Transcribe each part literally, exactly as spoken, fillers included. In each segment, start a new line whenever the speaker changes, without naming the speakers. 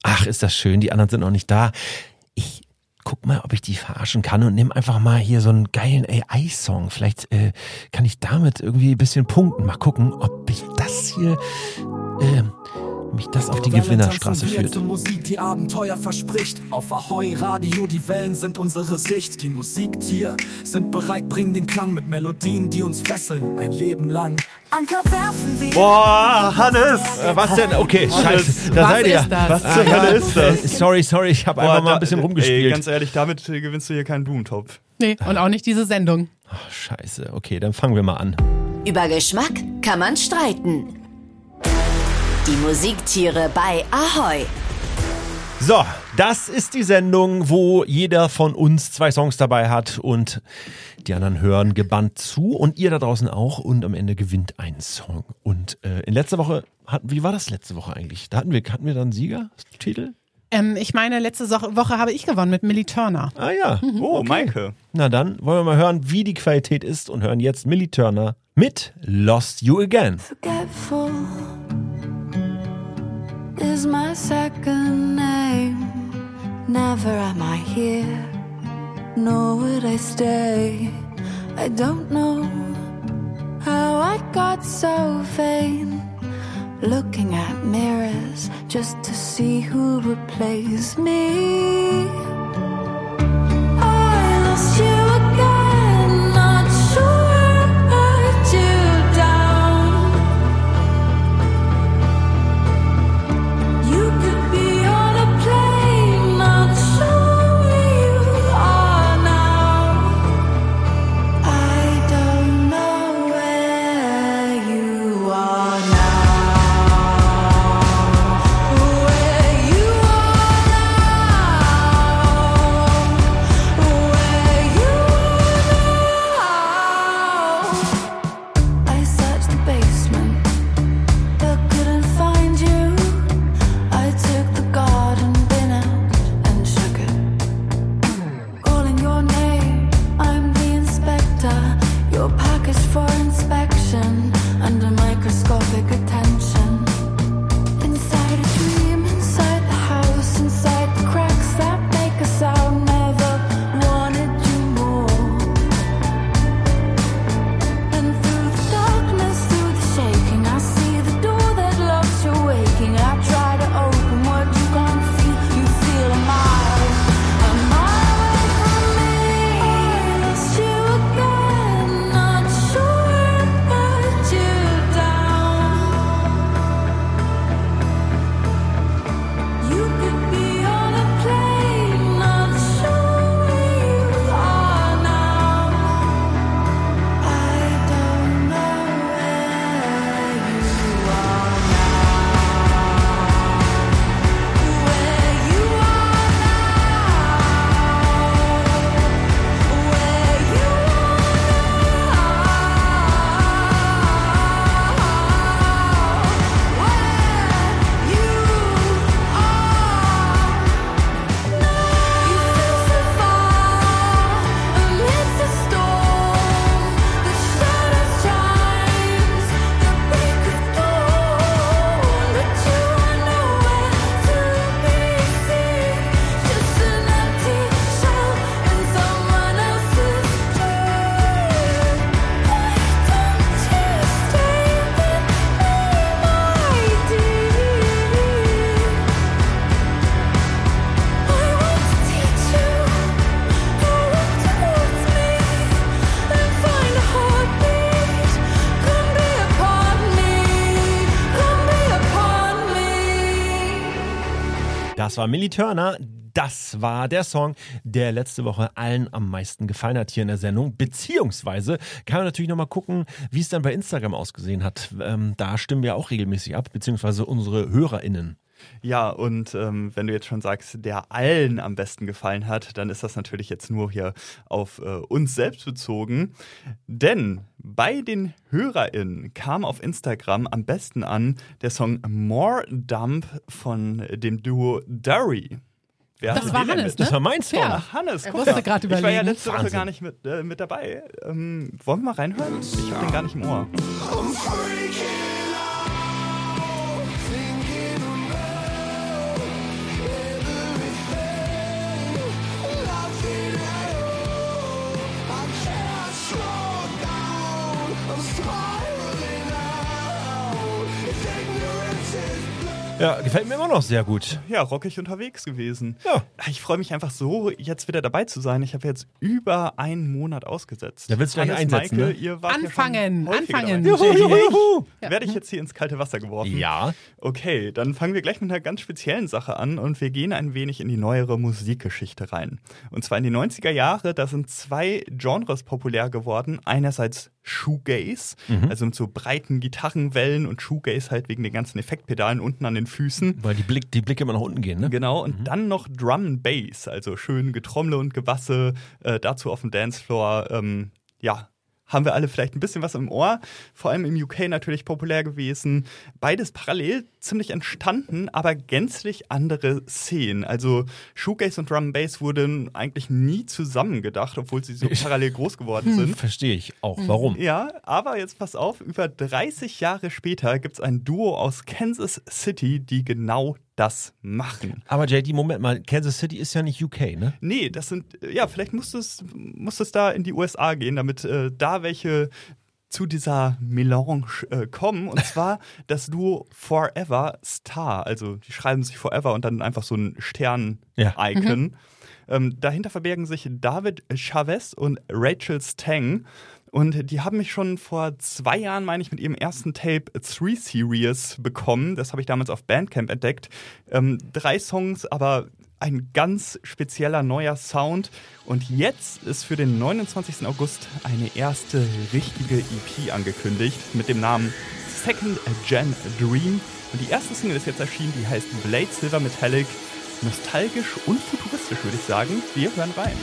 Ach, ist das schön, die anderen sind noch nicht da. Ich guck mal, ob ich die verarschen kann und nimm einfach mal hier so einen geilen A I-Song. Vielleicht äh, kann ich damit irgendwie ein bisschen punkten. Mal gucken, ob ich das hier... Äh, mich das auf die Gewinnerstraße führt.
Musik, die Abenteuer verspricht. Auf Ahoi Radio, die Wellen sind unsere Sicht. Die Musiktiere sind bereit, bringen den Klang mit Melodien, die uns fesseln, ein Leben lang. Anker werfen wir.
Boah, Hannes!
Äh, was denn? Okay, scheiße, da
Was
seid ihr.
ist das?
Was zur Hölle ist das?
Äh, sorry, sorry, ich habe einfach mal ein bisschen
da,
rumgespielt.
Ey, ganz ehrlich, damit äh, gewinnst du hier keinen Blumentopf.
Nee, und auch nicht diese Sendung.
Ach, scheiße, okay, dann fangen wir mal an.
Über Geschmack kann man streiten. Die Musiktiere bei Ahoi.
So, das ist die Sendung, wo jeder von uns zwei Songs dabei hat und die anderen hören gebannt zu und ihr da draußen auch und am Ende gewinnt ein Song. Und äh, in letzter Woche, hatten, wie war das letzte Woche eigentlich? Da hatten wir, hatten wir dann einen Siegertitel?
Ähm, ich meine, letzte so- Woche habe ich gewonnen mit Millie Turner.
Ah ja.
Oh,
okay.
Maike.
Na dann wollen wir mal hören, wie die Qualität ist und hören jetzt Millie Turner mit Lost You Again.
Forgetful is my second name. Never am I here, nor would I stay. I don't know how I got so vain, looking at mirrors just to see who replaced me. I lost you again, not sure what you down. You could be on a plane, not sure where you are now. I don't know where you are now. Where you are now. Where you are now. I searched the basement, but couldn't find you. I took the garden bin out and shook it. Calling your name, I'm the inspector. Your package for inspection, under microscopic attention. Inside a dream, inside the house, inside the cracks that make a sound. Never wanted you more. And through the darkness, through the shaking, I see the door that locks you waking. I try to open what you can't feel. You feel a mile, a mile away from me. I lost you again, not sure what you down. You could be on a plane, not sure where you are now. I don't know where you are now. Where you are now. Where you
Das war Millie Turner. Das war der Song, der letzte Woche allen am meisten gefallen hat hier in der Sendung. Beziehungsweise kann man natürlich nochmal gucken, wie es dann bei Instagram ausgesehen hat. Ähm, da stimmen wir auch regelmäßig ab, beziehungsweise unsere HörerInnen.
Ja, und ähm, wenn du jetzt schon sagst, der allen am besten gefallen hat, dann ist das natürlich jetzt nur hier auf äh, uns selbst bezogen. Denn bei den HörerInnen kam auf Instagram am besten an der Song More Dump von dem Duo Durry. Wer
Das
hatte
war
den denn
Hannes,
mit?
ne?
Das war mein Song.
Ja.
Ach, Hannes,
Er
guck
musste
mal.
gerade
Ich war ja
überlegen.
letzte Woche
Wahnsinn.
gar nicht mit, äh, mit dabei. Ähm, wollen wir mal reinhören? Ich hab den gar nicht im Ohr.
Ja, gefällt mir immer noch sehr gut.
Ja, rockig unterwegs gewesen.
Ja.
Ich freue mich einfach so, jetzt wieder dabei zu sein. Ich habe jetzt über einen Monat ausgesetzt.
Da willst du gleich
Hannes,
einsetzen,
Maike,
ne?
ihr wart
Anfangen,
ja schon häufiger
anfangen.
dabei.
Juhu, juhu, juhu.
Werde ich jetzt hier ins kalte Wasser geworfen?
Ja.
Okay, dann fangen wir gleich mit einer ganz speziellen Sache an und wir gehen ein wenig in die neuere Musikgeschichte rein. Und zwar in die neunziger Jahre, da sind zwei Genres populär geworden. Einerseits Shoegaze,
Mhm.
also mit so breiten Gitarrenwellen und Shoegaze halt wegen den ganzen Effektpedalen unten an den Füßen.
Weil die, Blick, die Blicke immer nach unten gehen, ne?
Genau, und dann noch Drum and Bass, also schön Getrommle und Gebasse, äh, dazu auf dem Dancefloor, ähm, ja, haben wir alle vielleicht ein bisschen was im Ohr. Vor allem im U K natürlich populär gewesen. Beides parallel ziemlich entstanden, aber gänzlich andere Szenen. Also Shoegaze und Drum and Bass wurden eigentlich nie zusammen gedacht, obwohl sie so parallel groß geworden sind.
Verstehe ich auch. Warum?
Ja, aber jetzt pass auf, über dreißig Jahre später gibt es ein Duo aus Kansas City, die genau das machen.
Aber J D, Moment mal, Kansas City ist ja nicht U K, ne?
Nee, das sind, ja, vielleicht musst du es musst es da in die U S A gehen, damit äh, da welche zu dieser Melange äh, kommen. Und zwar das Duo Forever Star. Also die schreiben sich Forever und dann einfach so ein Stern-Icon.
Mhm.
Ähm, dahinter verbergen sich David Chavez und Rachel Stang. Und die haben mich schon vor zwei Jahren, meine ich, mit ihrem ersten Tape Three Series bekommen. Das habe ich damals auf Bandcamp entdeckt. Ähm, drei Songs, aber ein ganz spezieller neuer Sound. Und jetzt ist für den neunundzwanzigsten August eine erste richtige E P angekündigt mit dem Namen Second Gen Dream. Und die erste Single ist jetzt erschienen, die heißt Blade Silver Metallic. Nostalgisch und futuristisch, würde ich sagen. Wir hören rein.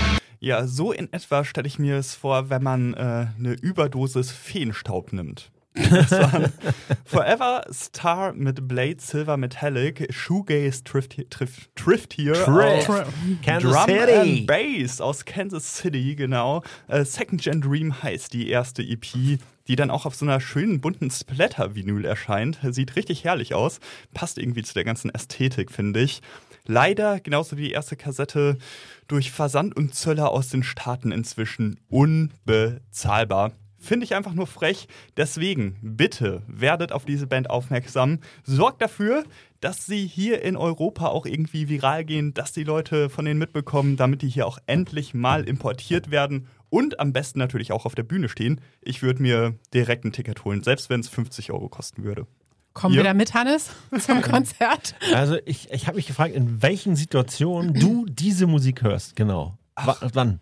Ja, so in etwa stelle ich mir es vor, wenn man äh, eine Überdosis Feenstaub nimmt. Das waren Forever Star mit Blade Silver Metallic, Shoegaze Thrift, Thrift, Thrift hier
Thrift.
aus
Kansas
Drum
City.
and Bass aus Kansas City, genau. Äh, Second Gen Dream heißt die erste E P, die dann auch auf so einer schönen bunten Splatter-Vinyl erscheint. Sieht richtig herrlich aus, passt irgendwie zu der ganzen Ästhetik, finde ich. Leider, genauso wie die erste Kassette, durch Versand und Zöller aus den Staaten inzwischen unbezahlbar. Finde ich einfach nur frech. Deswegen, bitte, werdet auf diese Band aufmerksam. Sorgt dafür, dass sie hier in Europa auch irgendwie viral gehen, dass die Leute von denen mitbekommen, damit die hier auch endlich mal importiert werden und am besten natürlich auch auf der Bühne stehen. Ich würde mir direkt ein Ticket holen, selbst wenn es fünfzig Euro kosten würde.
Kommen
Ihr?
wir da mit, Hannes, zum Konzert?
Also ich, ich habe mich gefragt, in welchen Situationen du diese Musik hörst, genau. Wa- Wann?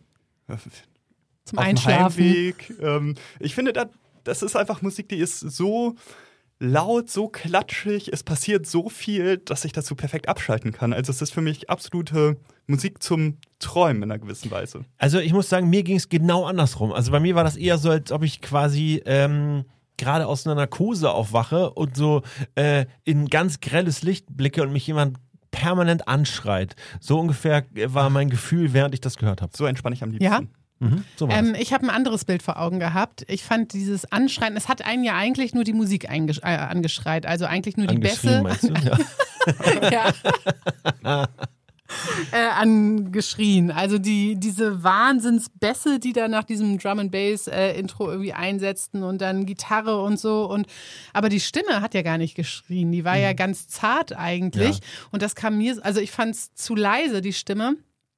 Zum
Auf dem
Einschlafen.
Heimweg. Ähm, ich finde, das, das ist einfach Musik, die ist so laut, so klatschig, es passiert so viel, dass ich dazu perfekt abschalten kann. Also es ist für mich absolute Musik zum Träumen in einer gewissen Weise.
Also ich muss sagen, mir ging es genau andersrum. Also bei mir war das eher so, als ob ich quasi ähm, gerade aus einer Narkose aufwache und so äh, in ganz grelles Licht blicke und mich jemand permanent anschreit. So ungefähr war mein Gefühl, während ich das gehört habe.
So entspanne ich am liebsten.
Ja?
Mhm, so war
Ähm, ich habe ein anderes Bild vor Augen gehabt. Ich fand dieses Anschreien, es hat einen ja eigentlich nur die Musik eingesch- äh, angeschreit, also eigentlich nur die
Angeschrien,
Bässe.
meinst du? Ja.
ja. äh, angeschrien. Also die, diese Wahnsinnsbässe, die da nach diesem Drum and Bass äh, Intro irgendwie einsetzten und dann Gitarre und so. Und aber die Stimme hat ja gar nicht geschrien. Die war ja ganz zart eigentlich.
Ja.
Und das kam mir, also ich fand es zu leise, die Stimme.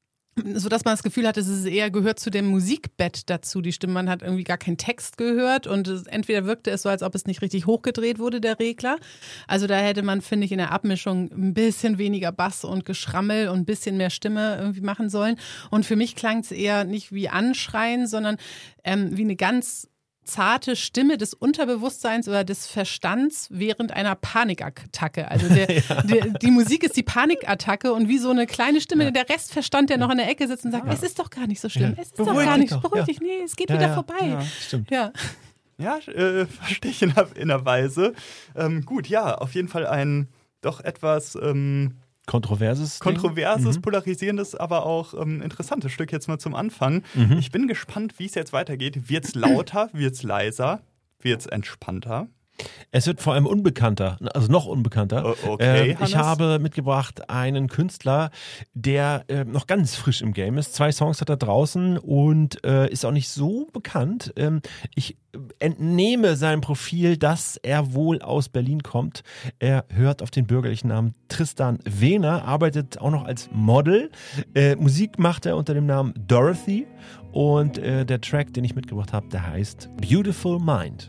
So dass man das Gefühl hatte, es ist eher gehört zu dem Musikbett dazu, die Stimme. Man hat irgendwie gar keinen Text gehört und es, entweder wirkte es so, als ob es nicht richtig hochgedreht wurde, der Regler. Also da hätte man, finde ich, in der Abmischung ein bisschen weniger Bass und Geschrammel und ein bisschen mehr Stimme irgendwie machen sollen. Und für mich klang es eher nicht wie Anschreien, sondern ähm, wie eine ganz zarte Stimme des Unterbewusstseins oder des Verstands während einer Panikattacke. Also der, ja. der, die Musik ist die Panikattacke und wie so eine kleine Stimme, ja. der Restverstand, der noch in der Ecke sitzt und sagt, ja. es ist doch gar nicht so schlimm, ja. es ist
Beruhig
doch gar nicht,
doch.
beruhig
Ja.
dich, nee, es geht
Ja,
wieder
ja.
vorbei.
Ja, stimmt.
Ja.
Ja, äh, verstehe ich in einer, in einer Weise. Ähm, gut, ja, auf jeden Fall ein doch etwas ähm,
Kontroverses Ding?
kontroverses,
Mhm.
polarisierendes, aber auch ähm, interessantes Stück jetzt mal zum Anfang.
Mhm.
Ich bin gespannt, wie es jetzt weitergeht. Wird's lauter, wird's leiser, wird's entspannter?
Es wird vor allem unbekannter, also noch unbekannter.
O- okay,
ähm,
Hannes.
ich habe mitgebracht einen Künstler, der äh, noch ganz frisch im Game ist. Zwei Songs hat er draußen und äh, ist auch nicht so bekannt. Ähm, ich entnehme seinem Profil, dass er wohl aus Berlin kommt. Er hört auf den bürgerlichen Namen Tristan Wehner, arbeitet auch noch als Model. Äh, Musik macht er unter dem Namen Dorothy und äh, der Track, den ich mitgebracht habe, der heißt Beautiful Mind.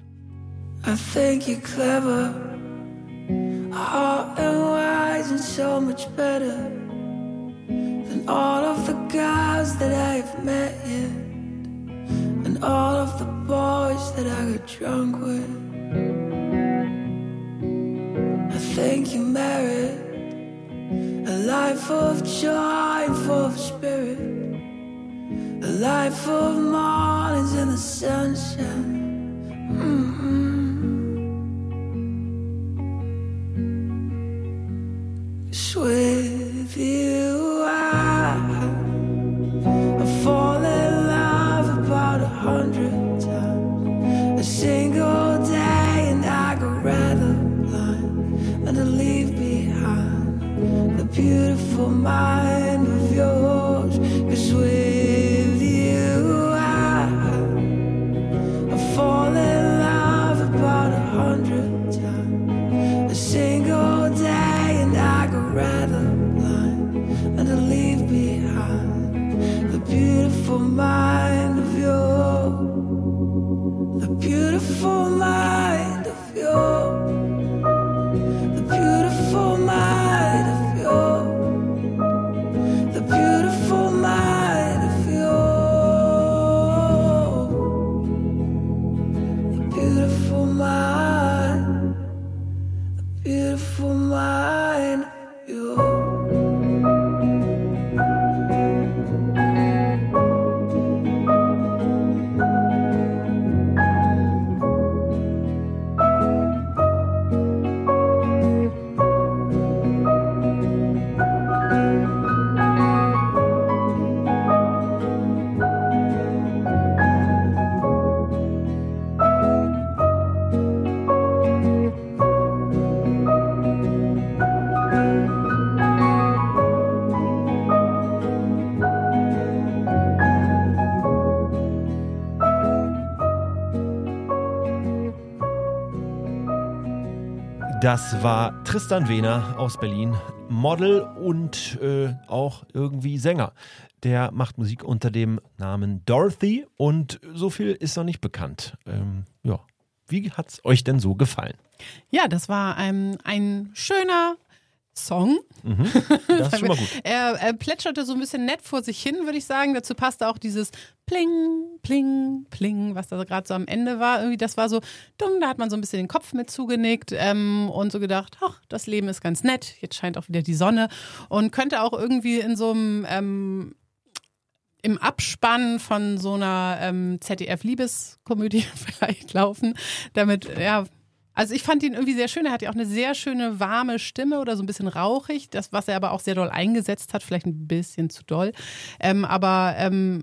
I think you're clever, heart and wise, and so much better than all of the guys that I've met yet, and all of the boys that I got drunk with. I think you merit a life of joy, full of spirit, a life of mornings in the sunshine. Mm-hmm. With you, I, I fall in love about a hundred times a single day, and I go rather blind than to leave behind the beautiful mind of yours. 'Cause with you, I, I fall in love about a hundred times a single day, and I go rather blind than to leave behind the beautiful mind of yours, the beautiful mind of yours, the beautiful mind of yours, the beautiful mind of yours, the beautiful mind, the beautiful mind of yours.
Das war Tristan Wehner aus Berlin, Model und äh, auch irgendwie Sänger. Der macht Musik unter dem Namen Dorothy und so viel ist noch nicht bekannt. Ähm, ja. Wie hat's euch denn so gefallen?
Ja, das war ein, ein schöner Song.
Mhm, das ist schon mal gut.
er, er plätscherte so ein bisschen nett vor sich hin, würde ich sagen. Dazu passte auch dieses Pling, Pling, Pling, was da gerade so am Ende war. Irgendwie, das war so dumm, da hat man so ein bisschen den Kopf mit zugenickt ähm, und so gedacht, ach, das Leben ist ganz nett, jetzt scheint auch wieder die Sonne und könnte auch irgendwie in so einem ähm, im Abspann von so einer ähm, Z D F-Liebeskomödie vielleicht laufen. Damit, ja, also ich fand ihn irgendwie sehr schön. Er hat ja auch eine sehr schöne, warme Stimme oder so ein bisschen rauchig. Das, was er aber auch sehr doll eingesetzt hat, vielleicht ein bisschen zu doll. Ähm, aber ähm,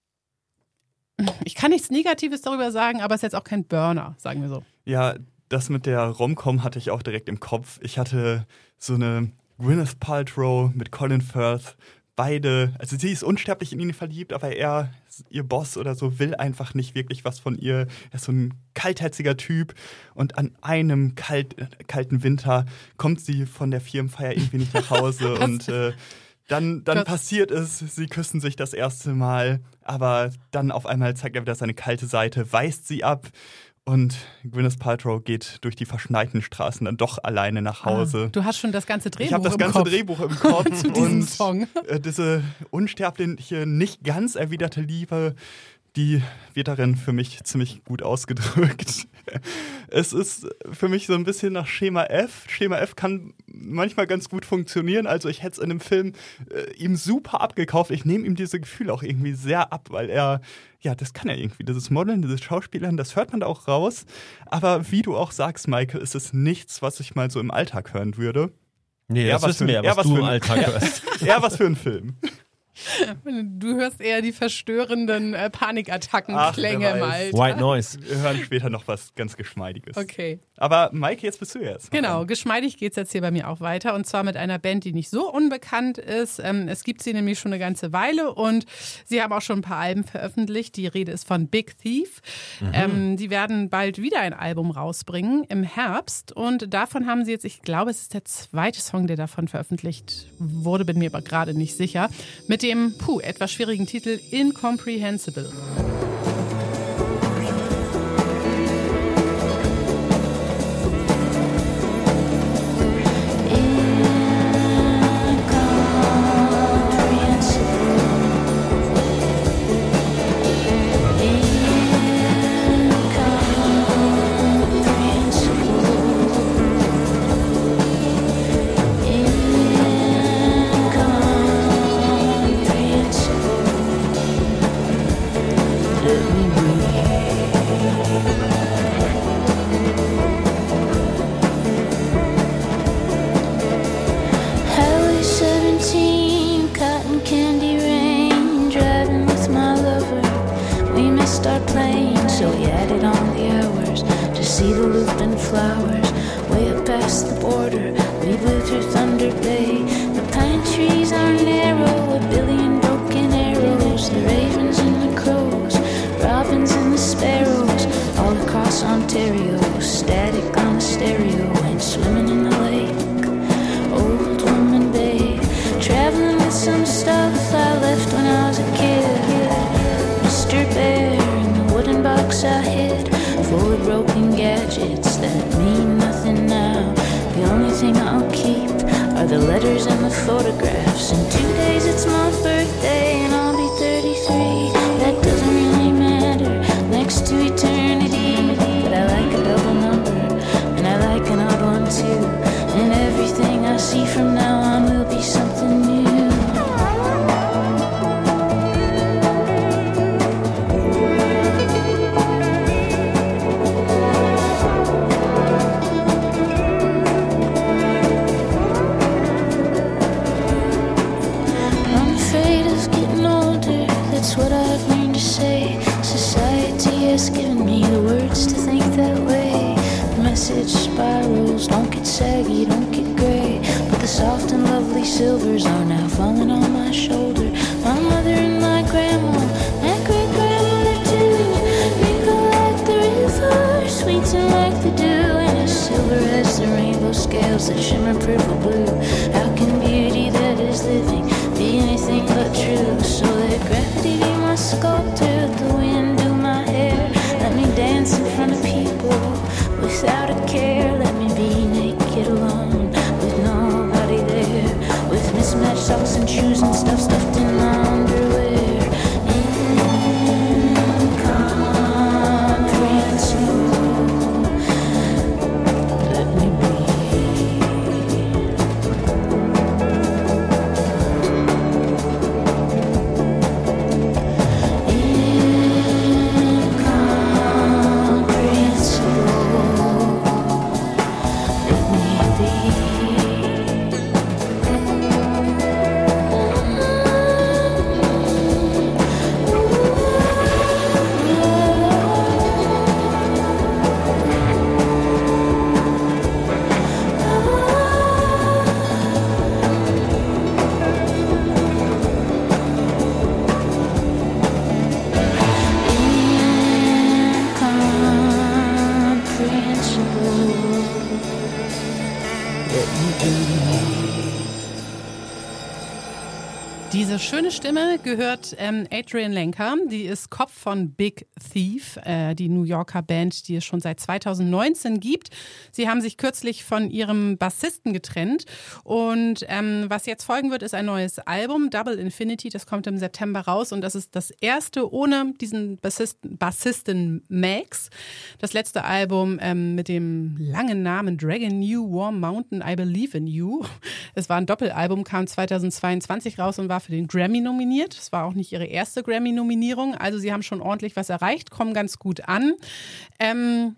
ich kann nichts Negatives darüber sagen, aber es ist jetzt auch kein Burner, sagen wir so.
Ja, das mit der Rom-Com hatte ich auch direkt im Kopf. Ich hatte so eine Gwyneth Paltrow mit Colin Firth. Beide, also sie ist unsterblich in ihn verliebt, aber er, ihr Boss oder so, will einfach nicht wirklich was von ihr. Er ist so ein kaltherziger Typ und an einem kalt, kalten Winter kommt sie von der Firmenfeier irgendwie nicht nach Hause und äh, dann, dann passiert es, sie küssen sich das erste Mal, aber dann auf einmal zeigt er wieder seine kalte Seite, weist sie ab. Und Gwyneth Paltrow geht durch die verschneiten Straßen dann doch alleine nach Hause.
Ah, du hast schon das ganze Drehbuch
ich hab das
im
ganze
Kopf.
Drehbuch im Kopf.
Zu diesem
und
Song.
Äh, diese unsterbliche, nicht ganz erwiderte Liebe, die wird darin für mich ziemlich gut ausgedrückt. Es ist für mich so ein bisschen nach Schema F. Schema F kann manchmal ganz gut funktionieren. Also ich hätte es in dem Film äh, ihm super abgekauft. Ich nehme ihm diese Gefühle auch irgendwie sehr ab, weil er, ja, das kann er irgendwie. Dieses Modeln, dieses Schauspielern, das hört man da auch raus. Aber wie du auch sagst, Michael, ist es nichts, was ich mal so im Alltag hören würde.
Nee,
eher
das wissen wir ja, was, was du im Alltag hörst.
Eher was für einen Film.
Du hörst eher die verstörenden äh, Panikattacken-Klänge im Alter.
White Noise.
Wir hören später noch was ganz Geschmeidiges.
Okay.
Aber Maike, jetzt bist du jetzt.
Genau, geschmeidig geht es jetzt hier bei mir auch weiter. Und zwar mit einer Band, die nicht so unbekannt ist. Ähm, es gibt sie nämlich schon eine ganze Weile und sie haben auch schon ein paar Alben veröffentlicht. Die Rede ist von Big Thief. Mhm. Ähm, die werden bald wieder ein Album rausbringen im Herbst. Und davon haben sie jetzt, ich glaube, es ist der zweite Song, der davon veröffentlicht wurde, bin mir aber gerade nicht sicher, mit dem dem, puh, etwas schwierigen Titel Incomprehensible.
Sweet and like the dew, and as silver as the rainbow. rainbow scales that shimmer purple blue. How can beauty that is living be anything but true? So let gravity be my sculptor, the wind do my hair. Let me dance in front of people without a care. Let me be naked alone with nobody there, with mismatched socks and shoes and stuff stuffed in my underwear.
Diese schöne Stimme gehört ähm, Adrian Lenker, die ist Kopf von Big Thief, äh, die New Yorker Band, die es schon seit zweitausendneunzehn gibt. Sie haben sich kürzlich von ihrem Bassisten getrennt und ähm, was jetzt folgen wird, ist ein neues Album, Double Infinity, das kommt im September raus und das ist das erste ohne diesen Bassisten, Bassisten Max. Das letzte Album ähm, mit dem langen Namen Dragon New Warm Mountain, I Believe in You. Es war ein Doppelalbum, kam zweitausendzweiundzwanzig raus und war für den Grammy nominiert. Es war auch nicht ihre erste Grammy-Nominierung. Also sie haben schon ordentlich was erreicht, kommen ganz gut an. Ähm,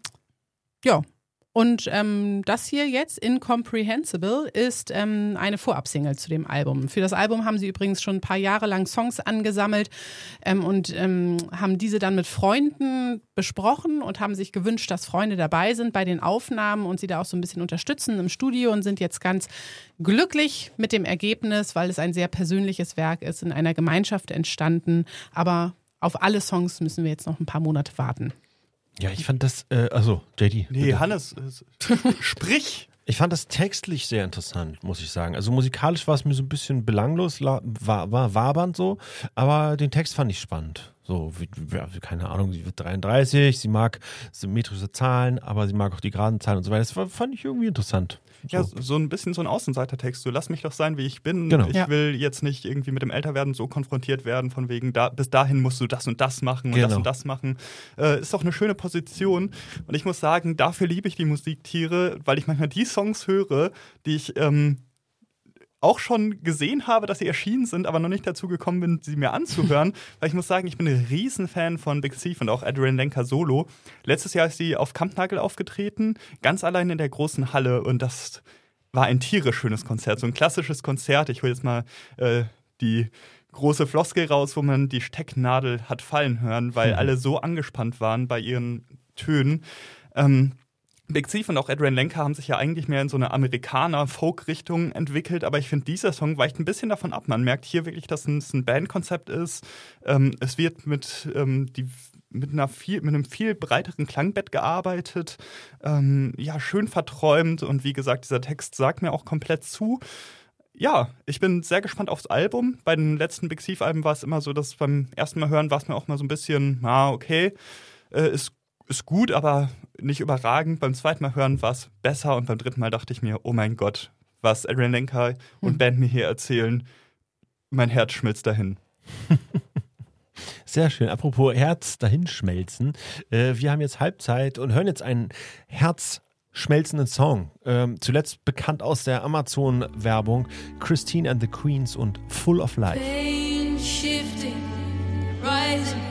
ja, und ähm, das hier jetzt, Incomprehensible, ist ähm, eine Vorabsingle zu dem Album. Für das Album haben sie übrigens schon ein paar Jahre lang Songs angesammelt ähm, und ähm, haben diese dann mit Freunden besprochen und haben sich gewünscht, dass Freunde dabei sind bei den Aufnahmen und sie da auch so ein bisschen unterstützen im Studio und sind jetzt ganz glücklich mit dem Ergebnis, weil es ein sehr persönliches Werk ist, in einer Gemeinschaft entstanden. Aber auf alle Songs müssen wir jetzt noch ein paar Monate warten.
Ja, ich fand das, äh, also J D.
Nee,
bitte.
Hannes, äh, sprich!
Ich fand das textlich sehr interessant, muss ich sagen. Also musikalisch war es mir so ein bisschen belanglos, la- war, war wabernd so, aber den Text fand ich spannend. So, wie, wie, keine Ahnung, sie wird dreiunddreißig, sie mag symmetrische Zahlen, aber sie mag auch die geraden Zahlen und so weiter. Das war, fand ich irgendwie interessant. So.
Ja, so ein bisschen so ein Außenseitertext. So, lass mich doch sein, wie ich bin.
Genau.
Ich
Ja.
will jetzt nicht irgendwie mit dem Älterwerden so konfrontiert werden, von wegen, da, bis dahin musst du das und das machen und
Genau.
das und das machen. Äh, ist doch eine schöne Position. Und ich muss sagen, dafür liebe ich die Musiktiere, weil ich manchmal die Songs höre, die ich ähm, auch schon gesehen habe, dass sie erschienen sind, aber noch nicht dazu gekommen bin, sie mir anzuhören. Weil ich muss sagen, ich bin ein Riesenfan von Big Thief und auch Adrian Lenker solo. Letztes Jahr ist sie auf Kampnagel aufgetreten, ganz allein in der großen Halle und das war ein tierisch schönes Konzert, so ein klassisches Konzert. Ich hole jetzt mal äh, die große Floskel raus, wo man die Stecknadel hat fallen hören, weil
Mhm.
alle so angespannt waren bei ihren Tönen. Ähm, Big Thief und auch Adrian Lenker haben sich ja eigentlich mehr in so eine Amerikaner-Folk-Richtung entwickelt, aber ich finde, dieser Song weicht ein bisschen davon ab. Man merkt hier wirklich, dass es ein Bandkonzept ist. Ähm, es wird mit, ähm, die, mit, einer viel, mit einem viel breiteren Klangbett gearbeitet. Ähm, ja, schön verträumt und wie gesagt, dieser Text sagt mir auch komplett zu. Ja, ich bin sehr gespannt aufs Album. Bei den letzten Big Thief-Alben war es immer so, dass beim ersten Mal hören war es mir auch mal so ein bisschen, ah, okay, äh, ist Ist gut, aber nicht überragend. Beim zweiten Mal hören war es besser und beim dritten Mal dachte ich mir, oh mein Gott, was Adrian Lenker und Band mir hier erzählen, mein Herz schmilzt dahin.
Sehr schön. Apropos Herz dahinschmelzen. Äh, wir haben jetzt Halbzeit und hören jetzt einen herzschmelzenden Song. Ähm, zuletzt bekannt aus der Amazon-Werbung. Christine and the Queens und Full of Life.
Pain shifting, rising.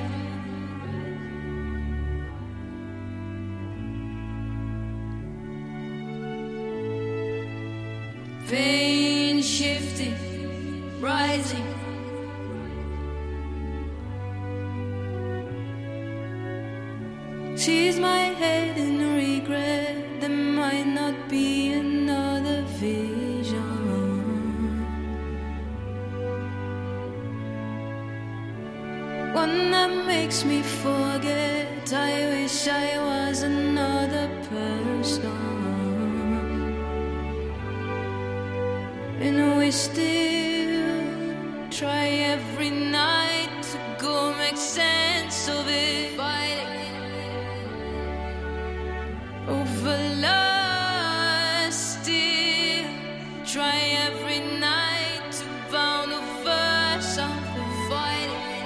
Pain shifting, rising. She's my head in regret. There might not be another vision. One that makes me forget. I wish I was another person. and we still try every night to go make sense of it. Fighting over love, still try every night to bound over something. Fighting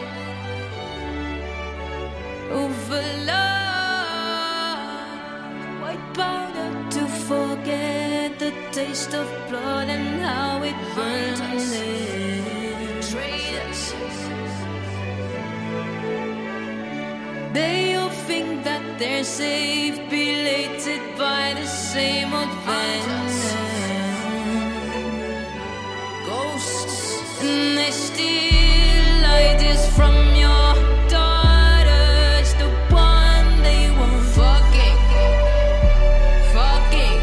over love, white powder to forget the taste of blood and how it burns us. Traitors, they all think that they're safe, belated by the same old fence. Ghosts, and they steal ideas from your daughters, the one they won't fucking, fucking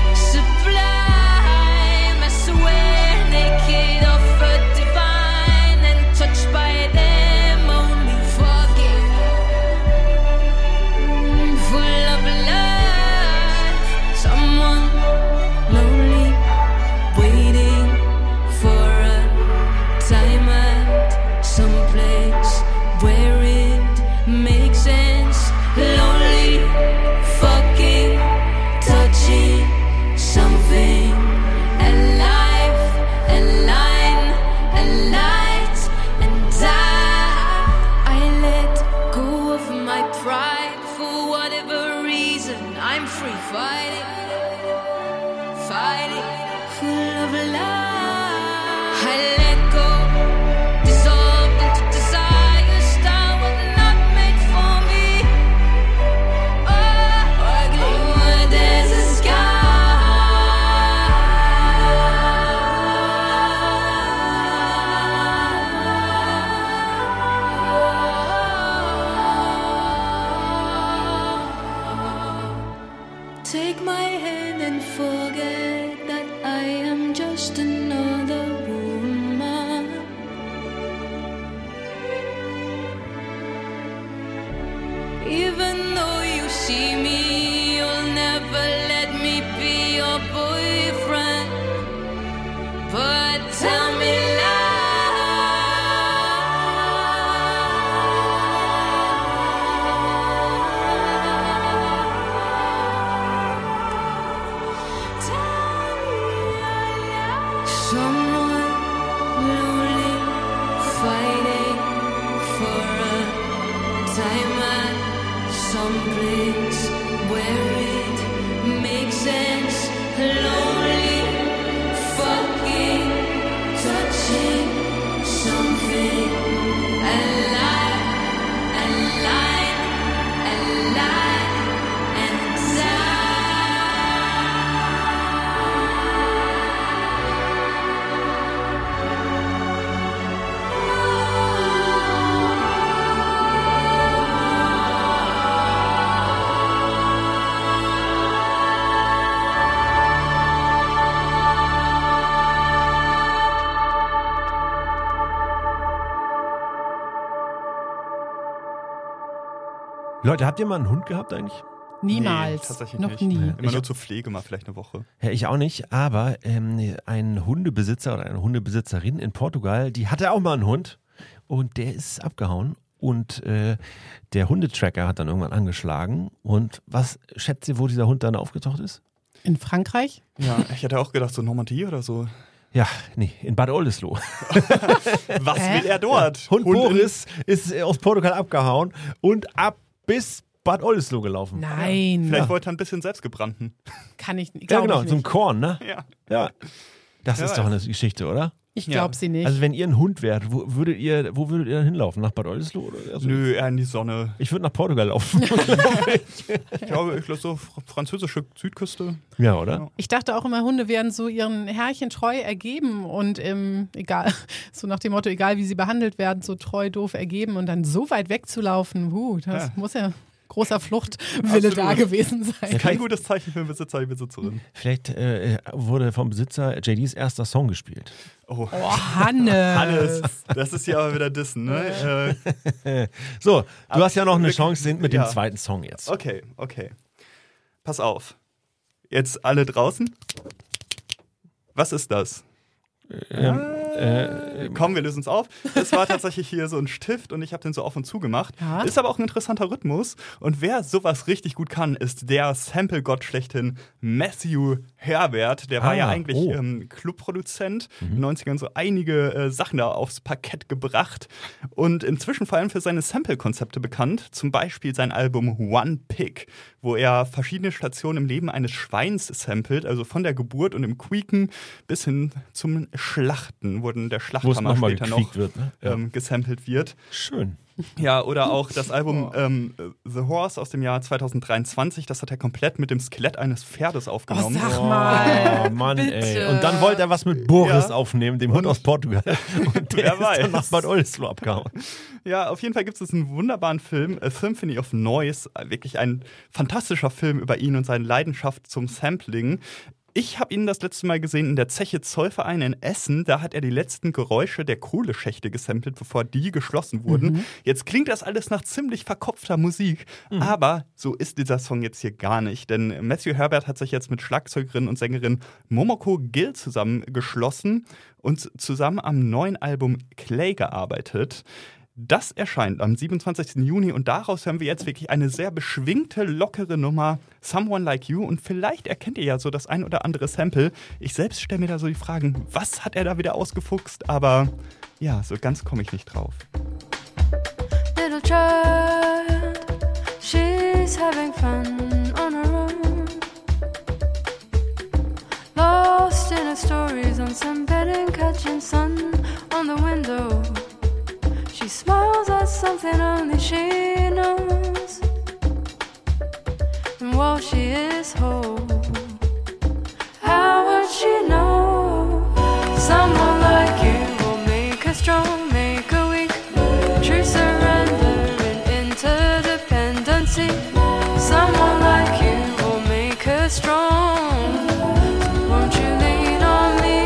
sublime. I swear naked of a divine and touched by them only fucking full of love. Someone lonely waiting for a time at some place where it makes sense. Lonely fucking touching something alive, alive, alive, and I, I let go of my pride for whatever reason. I'm free fighting, fighting, full of love. I let go, dissolved into desires that were not made for me. Oh, ugly, oh, there's a sky. Take my hand and forget that I am just another woman. Even though you see me, you'll never let me be your boyfriend. But tell me someone lonely fighting for a time at some place where it makes sense. Lonely fucking touching something alive, alive, alive, and
Leute, habt ihr mal einen Hund gehabt eigentlich?
Niemals.
Nee, tatsächlich
Noch
nicht.
nie.
Immer
Ich
nur
hab-
zur Pflege, mal vielleicht eine Woche.
Ja, ich auch nicht, aber ähm, ein Hundebesitzer oder eine Hundebesitzerin in Portugal, die hatte auch mal einen Hund und der ist abgehauen und äh, der Hundetracker hat dann irgendwann angeschlagen und was schätzt ihr, wo dieser Hund dann aufgetaucht ist?
In Frankreich?
Ja, ich hätte auch gedacht, so Normandie oder so.
Ja, nee, in Bad Oldesloe.
Was
Hä?
will er dort?
Hund
in-
Boris ist äh, aus Portugal abgehauen und ab bis Bad Oldesloe gelaufen.
Nein.
Vielleicht
Ja.
wollte er ein bisschen selbstgebrannten.
Kann ich nicht.
Ja,
Glaub
genau,
ich
zum
nicht.
Korn, ne?
Ja.
Ja. Das
Wer
ist
weiß.
doch eine Geschichte, oder?
Ich
Ja.
glaube sie nicht.
Also wenn ihr ein Hund wärt, wo würdet ihr, wo würdet ihr dann hinlaufen? Nach Bad Oldesloe? Oder? Also,
Nö, eher in die Sonne.
Ich würde nach Portugal laufen.
Ich glaube, ich glaube so fr- französische Südküste.
ja, oder?
Ich dachte auch immer, Hunde werden so ihren Herrchen treu ergeben und ähm, egal, so nach dem Motto, egal wie sie behandelt werden, so treu doof ergeben und dann so weit wegzulaufen, uh, das
Ja.
muss ja großer Fluchtwille
Absolut.
da gewesen sein.
Kein gutes Zeichen für den Besitzer, die Besitzerin.
Vielleicht äh, wurde vom Besitzer J Ds erster Song gespielt.
Oh,
Oh, Hannes.
Hannes, das ist ja aber wieder Dissen, ne? Äh,
So, du
Aber
hast ja noch eine
wirklich-
Chance mit dem
ja.
zweiten Song jetzt.
okay, okay. Pass auf. Jetzt alle draußen. Was ist das?
Ähm, äh,
Komm, wir lösen es auf. Es war tatsächlich hier so ein Stift und ich habe den so auf und zu gemacht.
Ja.
Ist aber auch ein interessanter Rhythmus. Und wer sowas richtig gut kann, ist der Sample-Gott schlechthin, Matthew Herbert. Der war
Ah,
ja eigentlich
oh.
ähm, Clubproduzent. In den neunzigern so einige äh, Sachen da aufs Parkett gebracht. Und inzwischen vor allem für seine Sample-Konzepte bekannt. Zum Beispiel sein Album One Pig, wo er verschiedene Stationen im Leben eines Schweins samplet. Also von der Geburt und dem Quieken bis hin zum Schlachten, wo dann der
Wo es
Schlachthammer
nochmal
später
gequiekt
noch
wird. Ne? Ja.
ähm, gesampelt wird.
Schön.
Ja, oder auch das Album ähm, The Horse aus dem Jahr zweitausenddreiundzwanzig, das hat er komplett mit dem Skelett eines Pferdes aufgenommen.
Oh, sag mal.
Oh Mann,
Bitte.
ey. Und dann wollte er was mit Boris
Ja.
aufnehmen, dem Hund aus Portugal. Und der
Wer
ist
weiß.
dann nach Bad Oldesloe abgehauen.
Ja, auf jeden Fall gibt es einen wunderbaren Film, A Symphony of Noise, wirklich ein fantastischer Film über ihn und seine Leidenschaft zum Sampling. Ich habe ihn das letzte Mal gesehen in der Zeche Zollverein in Essen. Da hat er die letzten Geräusche der Kohleschächte gesampelt, bevor die geschlossen wurden. Mhm. Jetzt klingt das alles nach ziemlich verkopfter Musik, mhm. aber so ist dieser Song jetzt hier gar nicht. Denn Matthew Herbert hat sich jetzt mit Schlagzeugerin und Sängerin Momoko Gill zusammengeschlossen und zusammen am neuen Album Clay gearbeitet. Das erscheint am siebenundzwanzigsten Juni und daraus hören wir jetzt wirklich eine sehr beschwingte, lockere Nummer, Someone Like You. Und vielleicht erkennt ihr ja so das ein oder andere Sample. Ich selbst stelle mir da so die Fragen, was hat er da wieder ausgefuchst? Aber ja, so ganz komme ich nicht drauf.
Little child, she's having fun on her own. Lost in her stories on some bed and catching sun on the window. She smiles at something only she knows. And while she is whole, how would she know? Someone like you will make her strong, make her weak. True surrender and interdependency. Someone like you will make her strong. So won't you lean on me?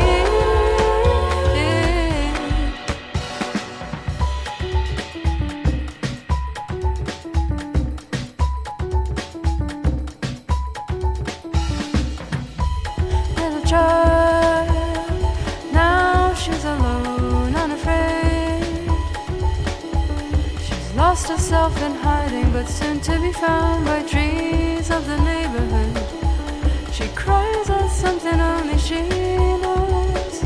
Now she's alone, unafraid. She's lost herself in hiding, but soon to be found by trees of the neighborhood. She cries out something only she knows.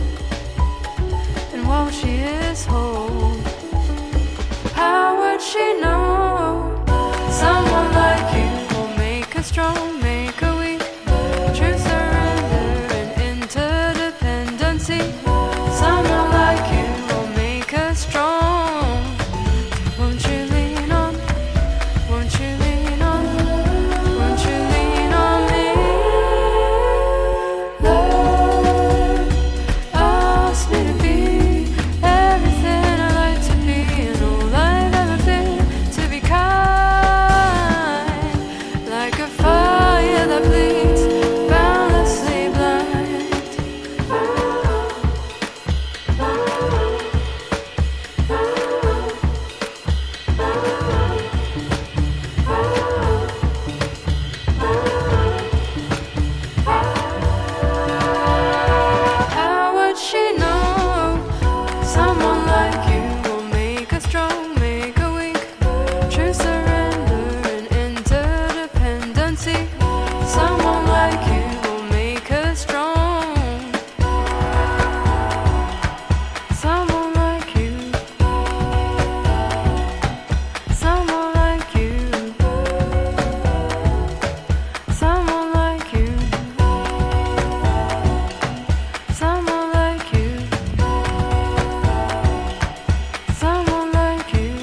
And while she is whole, how would she know? Someone like you will make her strong, make her weak. True surrender and interdependency. Someone like you will make her strong. Won't you lean on? Won't you lean on? Won't you lean on me? Lord, ask me to be everything I like to be and all I've ever been. To be kind, like a fire that bleeds, boundlessly blind. How would she know? Someone like you will make her strong, make her weak. True surrender and interdependency. Someone like you will make her strong. Someone like you. Someone like you. Someone like you. Someone like you. Someone like you.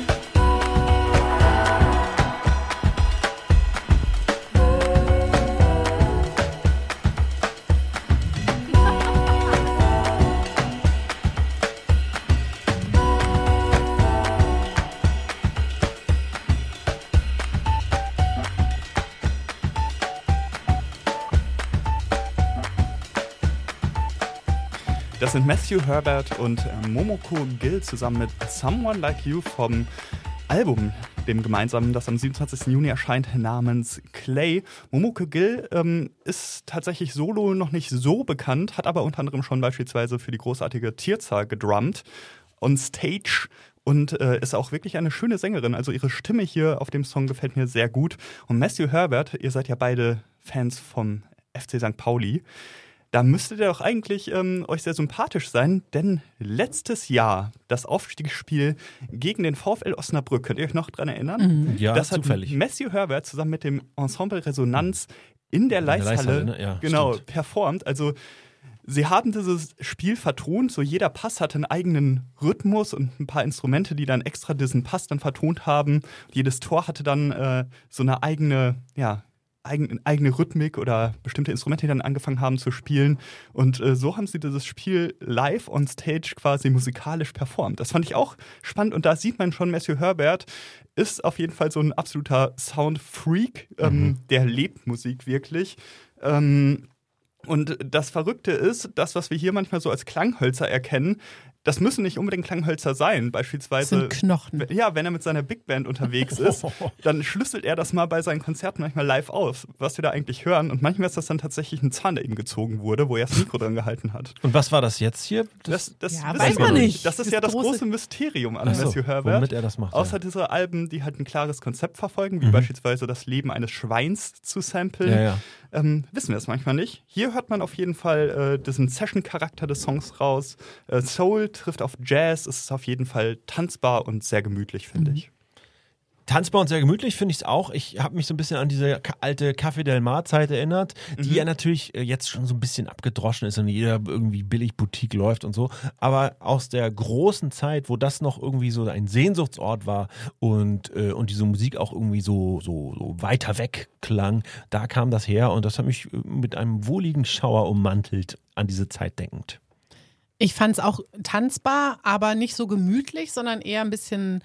Das sind Matthew Herbert und äh, Momoko Gill zusammen mit Someone Like You vom Album, dem gemeinsamen, das am siebenundzwanzigsten Juni erscheint, namens Clay. Momoke Gill ähm, ist tatsächlich solo noch nicht so bekannt, hat aber unter anderem schon beispielsweise für die großartige Tirza gedrummt on Stage und äh, ist auch wirklich eine schöne Sängerin. Also ihre Stimme hier auf dem Song gefällt mir sehr gut. Und Matthew Herbert, ihr seid ja beide Fans vom F C Sankt Pauli, da müsstet ihr doch eigentlich ähm, euch sehr sympathisch sein, denn letztes Jahr das Aufstiegsspiel gegen den VfL Osnabrück, könnt ihr euch noch dran erinnern?
Mhm. Ja,
das hat
zufällig.
Matthew Herbert zusammen mit dem Ensemble Resonanz in der Leishalle,
ne? Ja,
genau,
stimmt.
performt. Also sie haben dieses Spiel vertont, so jeder Pass hatte einen eigenen Rhythmus und ein paar Instrumente, die dann extra diesen Pass dann vertont haben. Jedes Tor hatte dann äh, so eine eigene, ja, eigen, eigene Rhythmik oder bestimmte Instrumente, die dann angefangen haben zu spielen. Und äh, so haben sie dieses Spiel live on stage quasi musikalisch performt. Das fand ich auch spannend und da sieht man schon, Matthew Herbert ist auf jeden Fall so ein absoluter Soundfreak, ähm, mhm. der lebt Musik wirklich. Ähm, Und das Verrückte ist, das, was wir hier manchmal so als Klanghölzer erkennen, das müssen nicht unbedingt Klanghölzer sein. Beispielsweise,
das sind Knochen.
Ja, wenn er mit seiner Big Band unterwegs ist, dann schlüsselt er das mal bei seinen Konzerten manchmal live auf, was wir da eigentlich hören. Und manchmal ist das dann tatsächlich ein Zahn, der ihm gezogen wurde, wo er das Mikro dran gehalten hat.
Und was war das jetzt hier?
Das, das,
ja,
das
weiß man nicht.
Das ist
das
ja das
große
große Mysterium an
Achso,
Matthew Herbert.
womit er das macht.
Außer
ja.
diese Alben, die halt ein klares Konzept verfolgen, wie
Mhm.
beispielsweise das Leben eines Schweins zu samplen.
Ja, ja.
Ähm, wissen wir es manchmal nicht. Hier hört man auf jeden Fall äh, diesen Session-Charakter des Songs raus. Äh, Soul trifft auf Jazz, es ist auf jeden Fall tanzbar und sehr gemütlich, finde
Mhm.
ich.
Tanzbar und sehr gemütlich finde ich es auch. Ich habe mich so ein bisschen an diese ka- alte Café Del Mar Zeit erinnert, die
Mhm.
ja natürlich äh, jetzt schon so ein bisschen abgedroschen ist und jeder irgendwie billig Boutique läuft und so. Aber aus der großen Zeit, wo das noch irgendwie so ein Sehnsuchtsort war und, äh, und diese Musik auch irgendwie so, so, so weiter weg klang, da kam das her und das hat mich äh, mit einem wohligen Schauer ummantelt an diese Zeit denkend.
Ich fand es auch tanzbar, aber nicht so gemütlich, sondern eher ein bisschen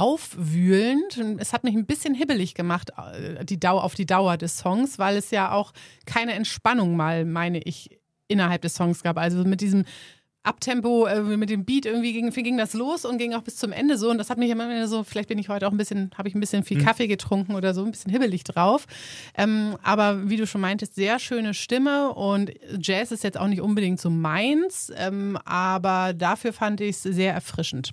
aufwühlend. Es hat mich ein bisschen hibbelig gemacht, die Dauer, auf die Dauer des Songs, weil es ja auch keine Entspannung mal, meine ich, innerhalb des Songs gab. Also mit diesem Abtempo, äh, mit dem Beat irgendwie ging, ging das los und ging auch bis zum Ende so. Und das hat mich immer wieder so, vielleicht bin ich heute auch ein bisschen, habe ich ein bisschen viel Kaffee getrunken oder so, ein bisschen hibbelig drauf. Ähm, aber wie du schon meintest, sehr schöne Stimme und Jazz ist jetzt auch nicht unbedingt so meins, ähm, aber dafür fand ich es sehr erfrischend.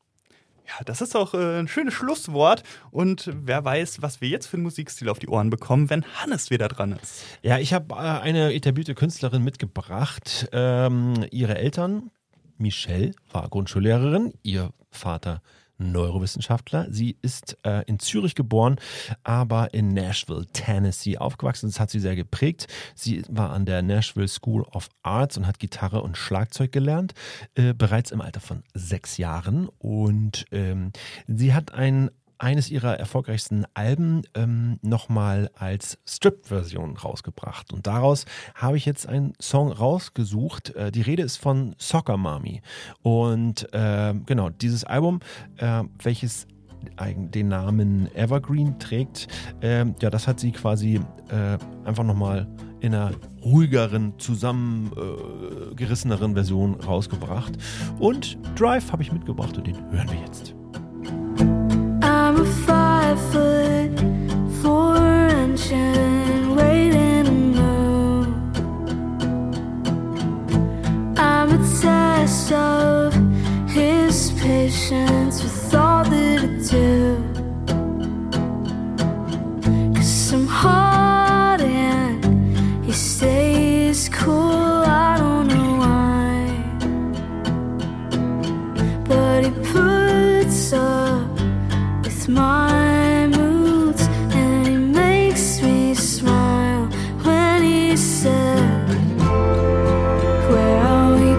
Ja, das ist auch äh, ein schönes Schlusswort. Und wer weiß, was wir jetzt für einen Musikstil auf die Ohren bekommen, wenn Hannes wieder dran ist.
Ja, ich habe äh, eine etablierte Künstlerin mitgebracht. Ähm, ihre Eltern, Michelle, war Grundschullehrerin, ihr Vater Neurowissenschaftler. Sie ist äh, in Zürich geboren, aber in Nashville, Tennessee aufgewachsen. Das hat sie sehr geprägt. Sie war an der Nashville School of Arts und hat Gitarre und Schlagzeug gelernt, äh, bereits im Alter von sechs Jahren. Und ähm, sie hat ein eines ihrer erfolgreichsten Alben ähm, nochmal als Strip-Version rausgebracht. Und daraus habe ich jetzt einen Song rausgesucht. Äh, die Rede ist von Soccer Mommy. Und äh, genau, dieses Album, äh, welches den Namen Evergreen trägt, äh, ja, das hat sie quasi äh, einfach nochmal in einer ruhigeren, zusammengerisseneren äh, Version rausgebracht. Und Drive habe ich mitgebracht und den hören wir jetzt.
I'm a five foot four inch and waiting to move. I'm a test of his patience with all that I do. 'Cause I'm hot and he stays cool, I don't know why. But he puts up my moods and he makes me smile when he said, where are we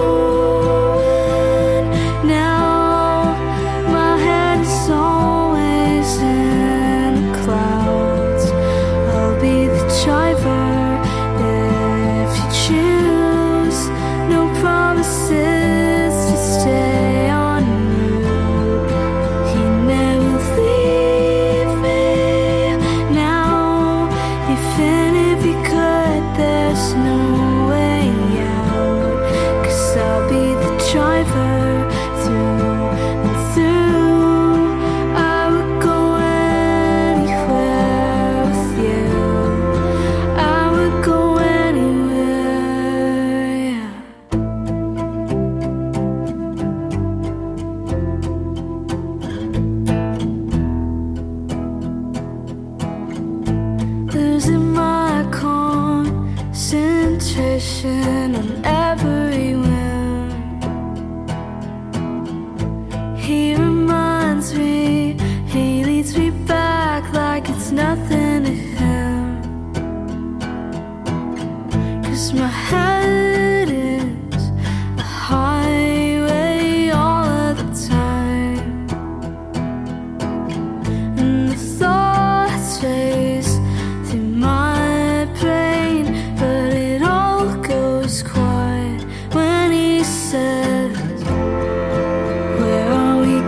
going now? My head is always in the clouds. I'll be the driver if you choose. No promises to stay on route. He never leave me now. Even if he could, there's no way out. 'Cause I'll be the driver through and through. I intuition on every whim. He reminds me, he leads me back like it's nothing to him. 'Cause my head is a highway all of the time, and the thoughts race through my brain, but it all goes quiet when he says, where are we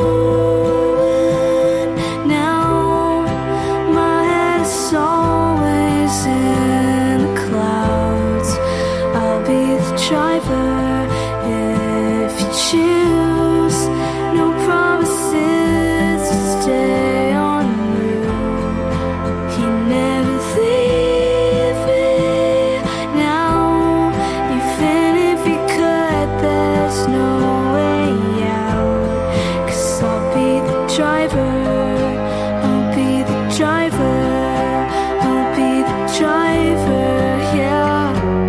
going now? My head is always in the clouds. I'll be the driver if you choose. No promises to stay on route. He never leave me now. Even if he could, there's no way out. 'Cause I'll be the driver. I'll be the driver. I'll be the driver, yeah.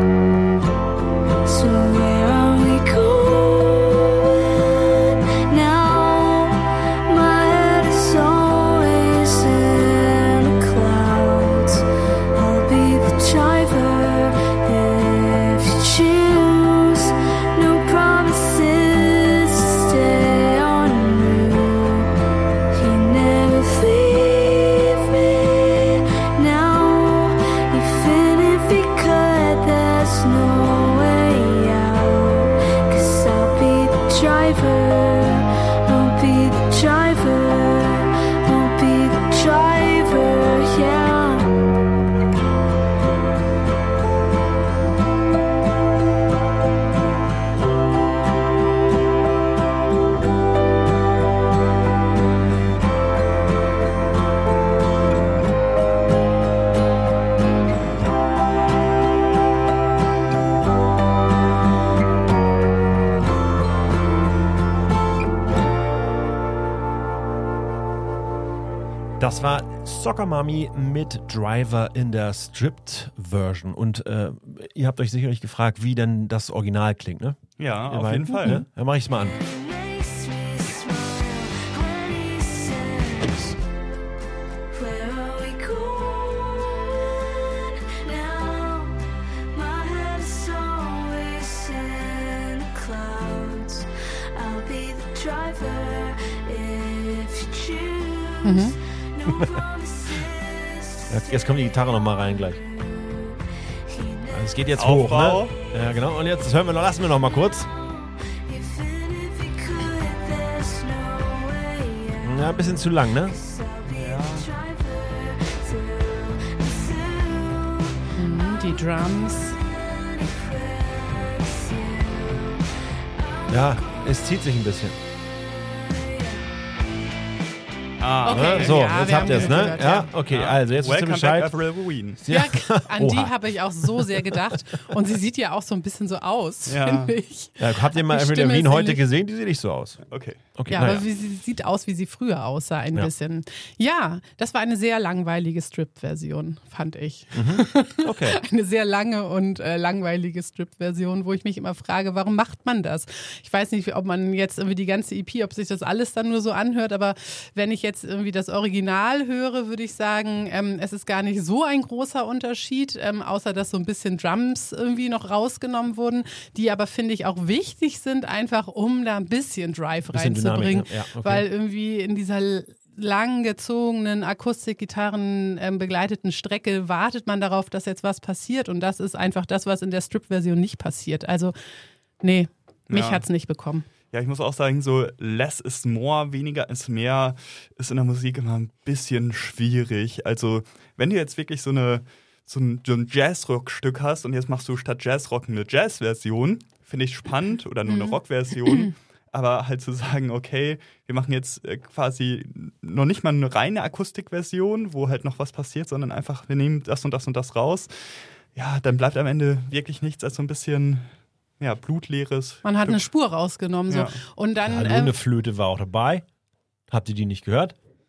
So where are we going now? My head is always in the clouds. I'll be the driver if you choose. No promises to stay on route. He never leave me now. Even if he could, there's no way out. 'Cause I'll be the driver. I'll be the driver. I'll be the driver, yeah.
Das war Soccer Mommy mit Driver in der Stripped-Version. Und äh, ihr habt euch sicherlich gefragt, wie denn das Original klingt, ne?
Ja,
Ihr
auf
beiden?
jeden Fall.
Ja? Dann mach ich's mal an.
Makes me smile when he says, where are we going now? My head is always in the clouds. I'll be the driver if you choose. No promises.
Jetzt, jetzt kommt die Gitarre nochmal rein gleich. Es geht jetzt
Aufbau.
hoch, ne? Ja, genau. Und jetzt das hören wir noch, lassen wir noch mal kurz.
Even if we could, there's no way out.
Ja, ein bisschen zu lang, ne?
Mhm, die Drums.
Ja, es zieht sich ein bisschen.
Ah,
Okay.
Ne? So,
Ja,
jetzt
wir
habt
haben
ihr es, ne?
gehört,
Ja,
ja.
okay, also jetzt wisst ihr
Welcome
Bescheid.
back, Avril Lavigne.
Ja, an die
Oha.
habe ich auch so sehr gedacht. Und sie sieht ja auch so ein bisschen so aus,
Ja.
finde ich.
Ja, habt ihr mal
Die
Avril
Stimme
Lavigne
ist
heute
ähnlich.
gesehen? Die sieht nicht so aus.
Okay.
Okay,
Ja,
naja.
aber wie, sie sieht aus, wie sie früher aussah, ein
Ja.
bisschen. Ja, das war eine sehr langweilige Strip-Version, fand ich.
Okay.
Eine sehr lange und äh, langweilige Strip-Version, wo ich mich immer frage, warum macht man das? Ich weiß nicht, ob man jetzt irgendwie die ganze E P, ob sich das alles dann nur so anhört, aber wenn ich jetzt irgendwie das Original höre, würde ich sagen, ähm, es ist gar nicht so ein großer Unterschied, ähm, außer dass so ein bisschen Drums irgendwie noch rausgenommen wurden, die aber, finde ich, auch wichtig sind, einfach um da ein bisschen Drive
Bisschen Dynamik,
reinzubringen,
ne? Ja, okay.
weil irgendwie in dieser langgezogenen Akustikgitarren ähm, begleiteten Strecke wartet man darauf, dass jetzt was passiert und das ist einfach das, was in der Strip-Version nicht passiert. Also nee, mich
Ja.
hat's nicht bekommen.
Ja, ich muss auch sagen, so less is more, weniger ist mehr, ist in der Musik immer ein bisschen schwierig. Also wenn du jetzt wirklich so eine so ein, so ein Jazzrock-Stück hast und jetzt machst du statt Jazzrock eine Jazz-Version, finde ich spannend, oder nur eine Rock-Version. Aber halt zu sagen, okay, wir machen jetzt äh, quasi noch nicht mal eine reine Akustikversion, wo halt noch was passiert, sondern einfach, wir nehmen das und das und das raus. Ja, dann bleibt am Ende wirklich nichts als so ein bisschen, ja, blutleeres
Man hat
Stück.
eine Spur rausgenommen. So.
Ja.
Und dann
Hallo,
ähm,
eine Flöte war auch dabei. Habt ihr die nicht gehört?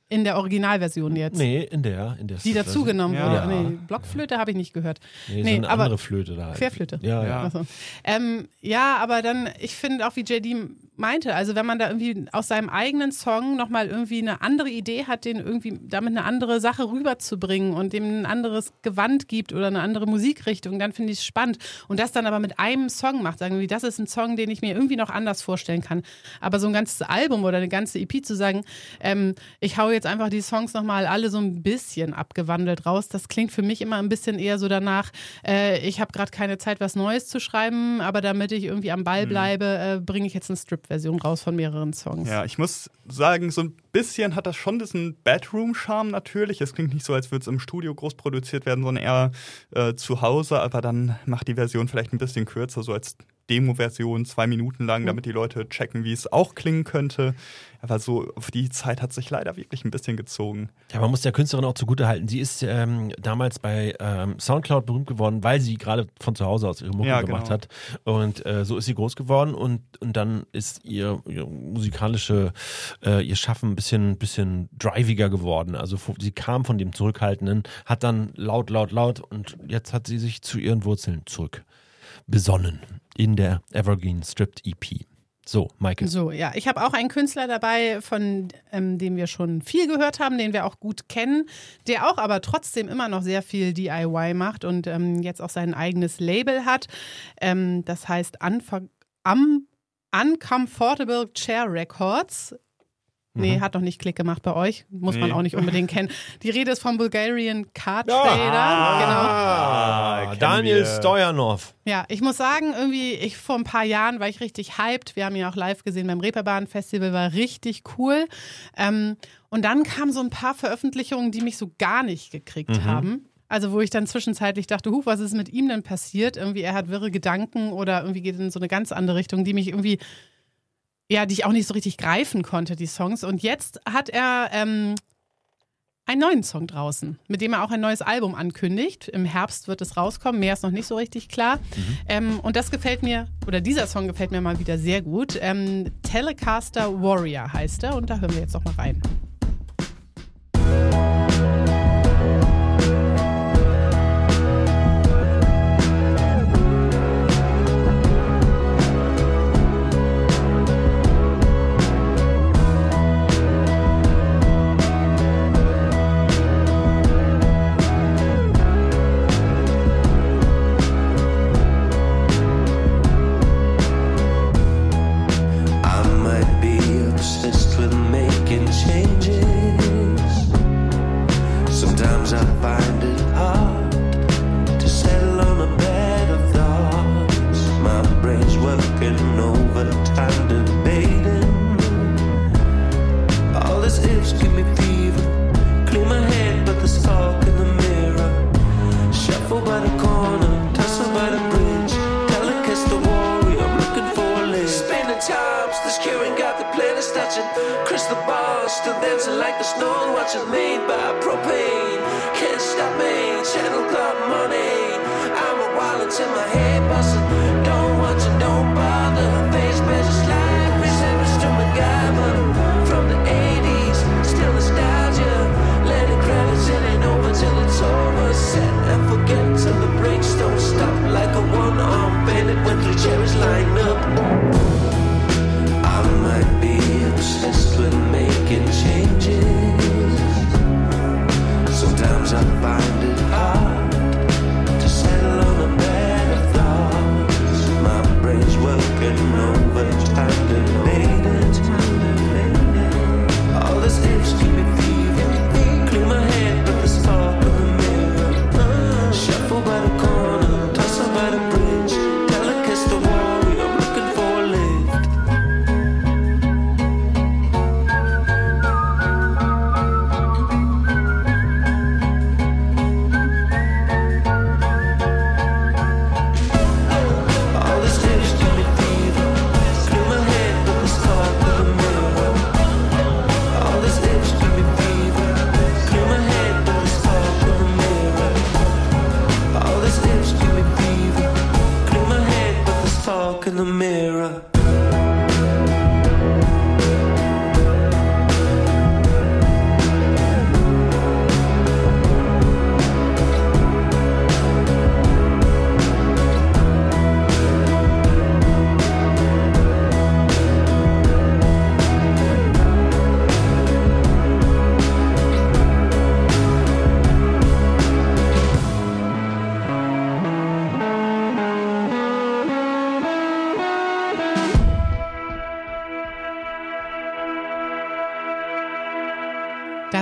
In der Originalversion jetzt?
Nee, in der. In der
die dazugenommen
ja.
wurde.
Ja.
Nee, Blockflöte habe ich nicht gehört.
Nee,
nee
so eine
aber
andere Flöte da.
Querflöte.
Ja, ja.
Ja.
Also, ähm, ja, aber dann, ich finde auch, wie J D meinte, also wenn man da irgendwie aus seinem eigenen Song nochmal irgendwie eine andere Idee hat, den irgendwie damit eine andere Sache rüberzubringen und dem ein anderes Gewand gibt oder eine andere Musikrichtung, dann finde ich es spannend. Und das dann aber mit einem Song macht, sagen wir, das ist ein Song, den ich mir irgendwie noch anders vorstellen kann. Aber so ein ganzes Album oder eine ganze E P zu sagen, ähm, ich hau jetzt einfach die Songs nochmal alle so ein bisschen abgewandelt raus, das klingt für mich immer ein bisschen eher so danach, äh, ich habe gerade keine Zeit, was Neues zu schreiben, aber damit ich irgendwie am Ball bleibe, äh, bringe ich jetzt eine Strip-Version raus von mehreren Songs.
Ja, ich muss sagen, so ein bisschen hat das schon diesen Bedroom-Charme natürlich. Es klingt nicht so, als würde es im Studio groß produziert werden, sondern eher äh, zu Hause, aber dann macht die Version vielleicht ein bisschen kürzer, so als Demo-Version, zwei Minuten lang, damit die Leute checken, wie es auch klingen könnte. Aber so auf die Zeit hat sich leider wirklich ein bisschen gezogen.
Ja, man muss der Künstlerin auch zugutehalten. Sie ist ähm, damals bei ähm, Soundcloud berühmt geworden, weil sie gerade von zu Hause aus ihre Mucke
Ja,
gemacht
genau.
hat. Und äh, so ist sie groß geworden und, und dann ist ihr, ihr musikalische, äh, ihr Schaffen ein bisschen, bisschen driviger geworden. Also sie kam von dem Zurückhaltenden, hat dann laut, laut, laut und jetzt hat sie sich zu ihren Wurzeln zurück besonnen in der Evergreen Stripped E P. So, Maike.
So, ja, ich habe auch einen Künstler dabei, von ähm, dem wir schon viel gehört haben, den wir auch gut kennen, der auch aber trotzdem immer noch sehr viel D I Y macht und ähm, jetzt auch sein eigenes Label hat. Ähm, das heißt Unver- um, Uncomfortable Chair Records. Nee, hat noch nicht Klick gemacht bei euch. Muss man
Nee.
auch nicht unbedingt kennen. Die Rede ist vom Bulgarian Car
Ja.
Trader.
Ah,
kennen
Daniel
wir.
Stojanov.
Genau. Ja, ich muss sagen, irgendwie, ich vor ein paar Jahren war ich richtig hyped. Wir haben ihn auch live gesehen beim Reeperbahn Festival, war richtig cool. Ähm, und dann kamen so ein paar Veröffentlichungen, die mich so gar nicht gekriegt haben. Also wo ich dann zwischenzeitlich dachte, huch, was ist mit ihm denn passiert? Irgendwie, er hat wirre Gedanken oder irgendwie geht in so eine ganz andere Richtung, die mich irgendwie ja, die ich auch nicht so richtig greifen konnte, die Songs. Und jetzt hat er ähm, einen neuen Song draußen, mit dem er auch ein neues Album ankündigt. Im Herbst wird es rauskommen, mehr ist noch nicht so richtig klar. Mhm. Ähm, und das gefällt mir, oder dieser Song gefällt mir mal wieder sehr gut. Ähm, Telecaster Warrior heißt er und da hören wir jetzt noch mal rein.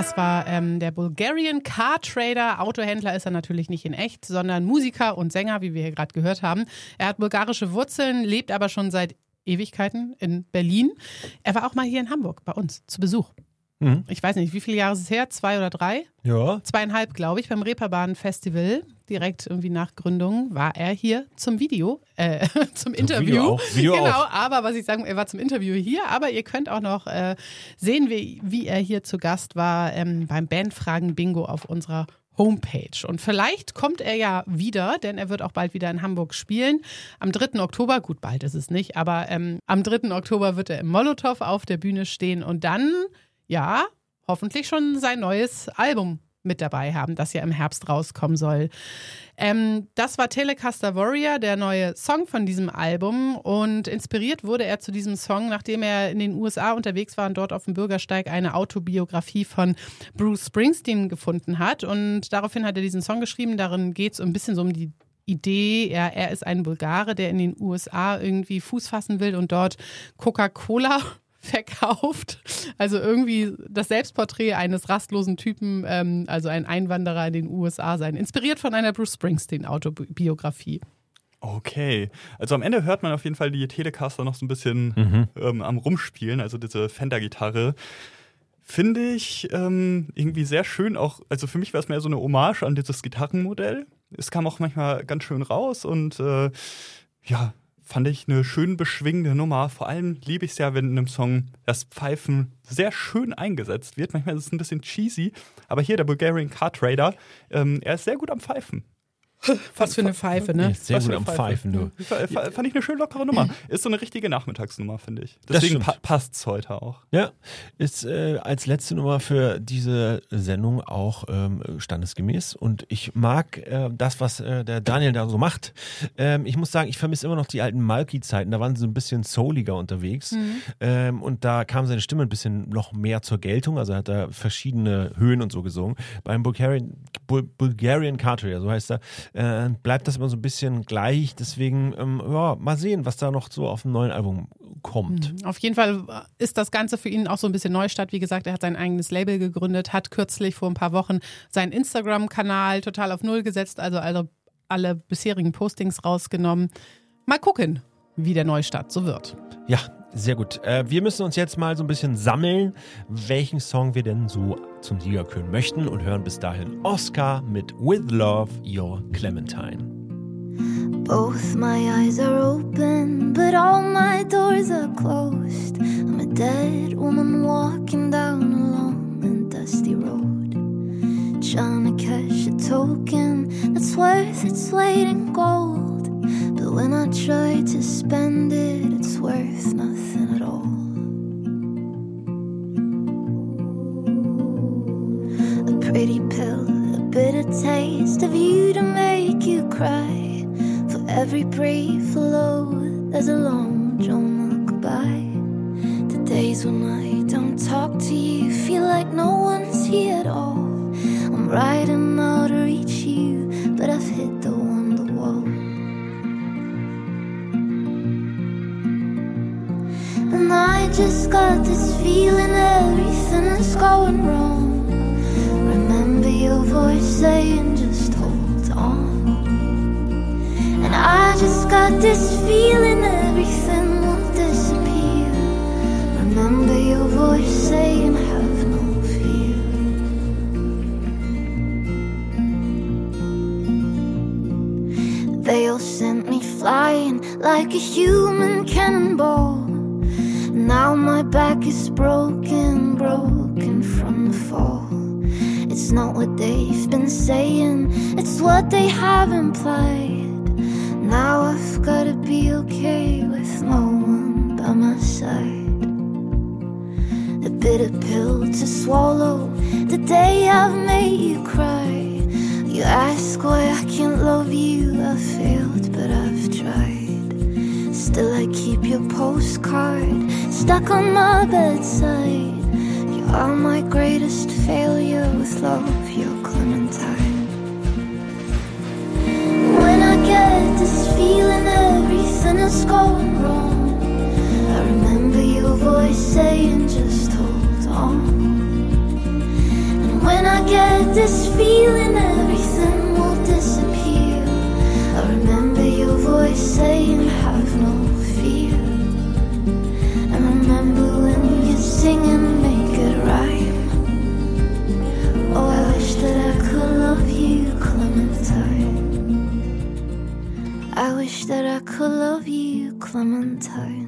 Das war ähm, der Bulgarian Car Trader. Autohändler ist er natürlich nicht in echt, sondern Musiker und Sänger, wie wir hier gerade gehört haben. Er hat bulgarische Wurzeln, lebt aber schon seit Ewigkeiten in Berlin. Er war auch mal hier in Hamburg bei uns zu Besuch. Mhm. Ich weiß nicht, wie viele Jahre ist es her? Zwei oder drei?
Ja.
Zweieinhalb, glaube ich, beim Reeperbahn Festival. Direkt irgendwie nach Gründung war er hier zum Video, äh, zum Interview.
Video auch. Video
genau,
auch.
aber was ich sagen, er war zum Interview hier, aber ihr könnt auch noch äh, sehen, wie, wie er hier zu Gast war ähm, beim Bandfragen-Bingo auf unserer Homepage. Und vielleicht kommt er ja wieder, denn er wird auch bald wieder in Hamburg spielen. Am dritten Oktober, gut, bald ist es nicht, aber ähm, am dritten Oktober wird er im Molotow auf der Bühne stehen und dann, ja, hoffentlich schon sein neues Album mit dabei haben, das ja im Herbst rauskommen soll. Ähm, das war Telecaster Warrior, der neue Song von diesem Album, und inspiriert wurde er zu diesem Song, nachdem er in den U S A unterwegs war und dort auf dem Bürgersteig eine Autobiografie von Bruce Springsteen gefunden hat, und daraufhin hat er diesen Song geschrieben. Darin geht es ein bisschen so um die Idee, er, er ist ein Bulgare, der in den U S A irgendwie Fuß fassen will und dort Coca-Cola verkauft. Also irgendwie das Selbstporträt eines rastlosen Typen, ähm, also ein Einwanderer in den U S A sein. Inspiriert von einer Bruce Springsteen-Autobiografie.
Okay, also am Ende hört man auf jeden Fall die Telecaster noch so ein bisschen mhm. ähm, am Rumspielen, also diese Fender-Gitarre. Finde ich ähm, irgendwie sehr schön, auch, also für mich war es mehr so eine Hommage an dieses Gitarrenmodell. Es kam auch manchmal ganz schön raus und äh, ja, fand ich eine schön beschwingende Nummer. Vor allem liebe ich es ja, wenn in einem Song das Pfeifen sehr schön eingesetzt wird. Manchmal ist es ein bisschen cheesy, aber hier der Bulgarian Car Trader, ähm, er ist sehr gut am Pfeifen.
Was für eine Pfeife, ne?
Sehr gut am Pfeifen, du.
Ja. Fand ich eine schön lockere Nummer. Ist so eine richtige Nachmittagsnummer, finde ich. Deswegen pa- passt es heute auch.
Ja, ist äh, als letzte Nummer für diese Sendung auch ähm, standesgemäß. Und ich mag äh, das, was äh, der Daniel da so macht. Ähm, ich muss sagen, ich vermisse immer noch die alten Malky-Zeiten. Da waren sie so ein bisschen souliger unterwegs. Mhm. Ähm, und da kam seine Stimme ein bisschen noch mehr zur Geltung. Also er hat da verschiedene Höhen und so gesungen. Beim Bulgarian, Bul- Bulgarian Car Trader, so heißt er, Äh, bleibt das immer so ein bisschen gleich. Deswegen, ähm, ja, mal sehen, was da noch so auf dem neuen Album kommt.
Mhm. Auf jeden Fall ist das Ganze für ihn auch so ein bisschen Neustart. Wie gesagt, er hat sein eigenes Label gegründet, hat kürzlich vor ein paar Wochen seinen Instagram-Kanal total auf Null gesetzt, also alle, alle bisherigen Postings rausgenommen. Mal gucken, wie der Neustart so wird.
Ja, sehr gut. Äh, wir müssen uns jetzt mal so ein bisschen sammeln, welchen Song wir denn so zum Sieger küren möchten, und hören bis dahin Oscar mit With Love, Your Clementine.
Both my eyes are open, but all my doors are closed. I'm a dead woman walking down a long and dusty road, trying to cash a token that's worth its weight in gold. But when I try to spend it, it's worth nothing at all. A pretty pill, a bitter taste of you to make you cry. For every brief low, there's a long drawn goodbye. The days when I don't talk to you feel like no one's here at all. I'm riding out to reach you, but I've hit the wonder wall. And I just got this feeling everything is going wrong. Remember your voice saying just hold on. And I just got this feeling everything will disappear. Remember your voice saying have no fear. They all sent me flying like a human cannonball. Now my back is broken, broken from the fall. It's not what they've been saying, it's what they have implied. Now I've gotta be okay with no one by my side. A bitter pill to swallow the day I've made you cry. You ask why I can't love you, I failed but I've tried. Still I keep your postcard stuck on my bedside. You are my greatest failure, with love, your Clementine. When I get this feeling everything is going wrong, I remember your voice saying just hold on. this feeling, everything will disappear. I remember your voice saying, have no fear. And I remember when you sing and make it rhyme. Oh, I wish that I could love you, Clementine. I wish that I could love you, Clementine.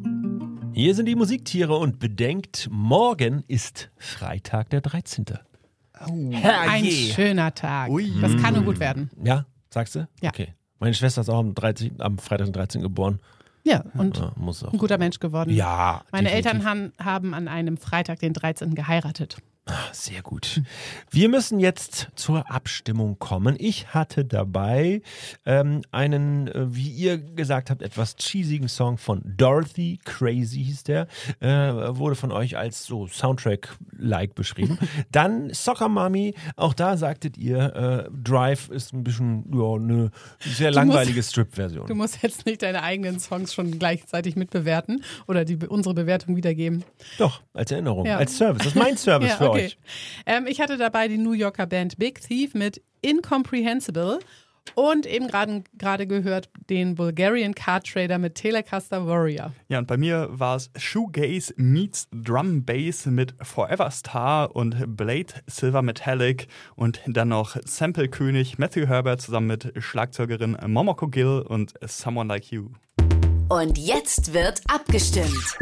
Hier sind die Musiktiere und bedenkt, morgen ist Freitag der dreizehnte.
Oh.
Ein schöner Tag.
Ui.
Das kann nur gut werden.
Ja, sagst du?
Ja.
Okay. Meine Schwester ist auch am, dreizehnten, am Freitag den dreizehnten geboren.
Ja, und
Ja, muss auch.
ein guter Mensch geworden.
Ja,
Meine
definitiv.
Eltern han, haben an einem Freitag, den dreizehnten geheiratet.
Sehr gut. Wir müssen jetzt zur Abstimmung kommen. Ich hatte dabei ähm, einen, äh, wie ihr gesagt habt, etwas cheesigen Song von Dorothy, Crazy hieß der, äh, wurde von euch als so Soundtrack-like beschrieben. Dann Soccer Mommy, auch da sagtet ihr, äh, Drive ist ein bisschen, ja, eine sehr langweilige Strip-Version.
Du musst jetzt nicht deine eigenen Songs schon gleichzeitig mitbewerten oder die, unsere Bewertung wiedergeben.
Doch, als Erinnerung,
Ja.
als Service. Das ist mein Service
Ja,
für
okay.
euch.
Ähm, ich hatte dabei die New Yorker Band Big Thief mit Incomprehensible und eben gerade gerade gehört den Bulgarian Card Trader mit Telecaster Warrior.
Ja, und bei mir war es Shoegaze meets Drum Bass mit Forever Star und Blade Silver Metallic und dann noch Sample-König Matthew Herbert zusammen mit Schlagzeugerin Momoko Gill und Someone Like You.
Und jetzt wird abgestimmt.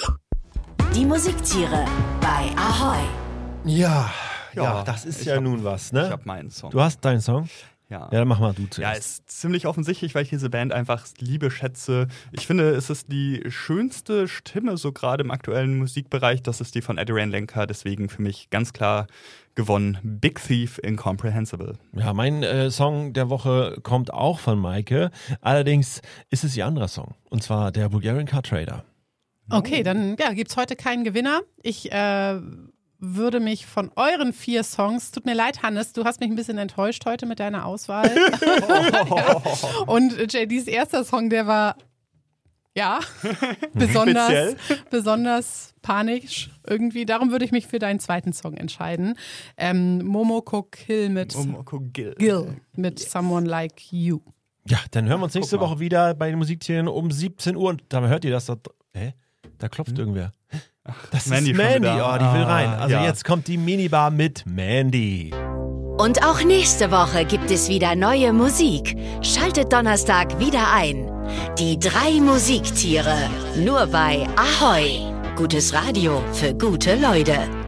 Die Musiktiere bei Ahoi.
Ja, ja,
Ja,
das ist
ich
ja
hab-
nun was,
Ich
ne?
habe meinen Song.
Du hast deinen Song?
Ja.
Ja, dann mach mal du
Ja,
zuerst.
ist ziemlich offensichtlich, weil ich diese Band einfach liebe, schätze. Ich finde, es ist die schönste Stimme, so gerade im aktuellen Musikbereich. Das ist die von Adrian Lenker, deswegen für mich ganz klar gewonnen. Big Thief, Incomprehensible.
Ja, mein äh, Song der Woche kommt auch von Maike. Allerdings ist es ihr anderer Song. Und zwar der Bulgarian Card Trader.
Okay, dann ja, gibt es heute keinen Gewinner. Ich äh, würde mich von euren vier Songs, tut mir leid, Hannes, du hast mich ein bisschen enttäuscht heute mit deiner Auswahl. Ja. Und J Ds erster Song, der war ja besonders,
Speziell.
besonders panisch irgendwie. Darum würde ich mich für deinen zweiten Song entscheiden. Ähm, Momoko Gill mit,
Momoko Gill.
Gill mit Someone Like You.
Ja, dann hören wir uns nächste
Guck mal.
Woche wieder bei den Musiktieren um siebzehn Uhr. Und da hört ihr das. Da, hä? Da klopft irgendwer. Das
Mandy
ist
schon
Mandy.
wieder.
Oh, die will
Ah,
rein. Also
ja.
jetzt kommt die Minibar mit Mandy.
Und auch nächste Woche gibt es wieder neue Musik. Schaltet Donnerstag wieder ein. Die drei Musiktiere. Nur bei Ahoi. Gutes Radio für gute Leute.